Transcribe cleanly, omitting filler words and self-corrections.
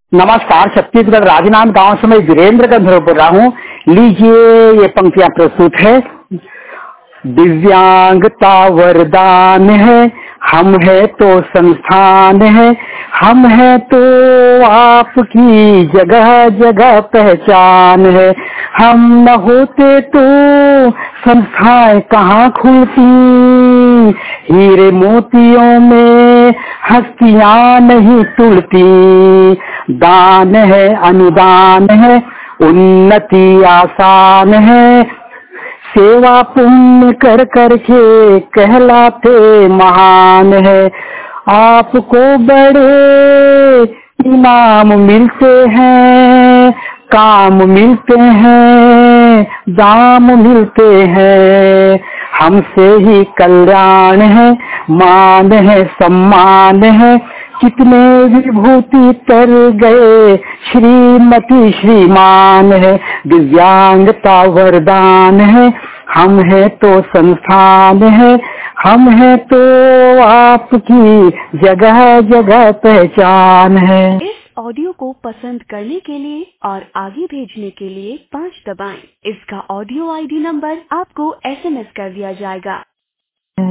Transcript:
नमस्कार। छत्तीसगढ़ राजनांद गांव से मैं वीरेंद्र गंधर्व बोल रहा हूँ। लीजिए ये पंक्तियां प्रस्तुत है। दिव्यांगता वरदान है, हम है तो संस्थान है, हम है तो आपकी जगह जगह पहचान है। हम न होते तो संस्थाएं कहाँ खुलती, हीरे मोतियों में हस्तियां नहीं तुलती। दान है अनुदान है, उन्नति आसान है, सेवा पुण्य कर करके कहलाते महान है। आपको बड़े इनाम मिलते हैं, काम मिलते हैं, दाम मिलते हैं। हमसे ही कल्याण है, मान है, सम्मान है, कितने विभूति तर गए, श्रीमती श्रीमान है। दिव्यांगता वरदान है, हम है तो संस्थान है, हम है तो आपकी जगह जगह पहचान है। इस ऑडियो को पसंद करने के लिए और आगे भेजने के लिए 5 दबाएं। इसका ऑडियो ID नंबर आपको SMS कर दिया जाएगा।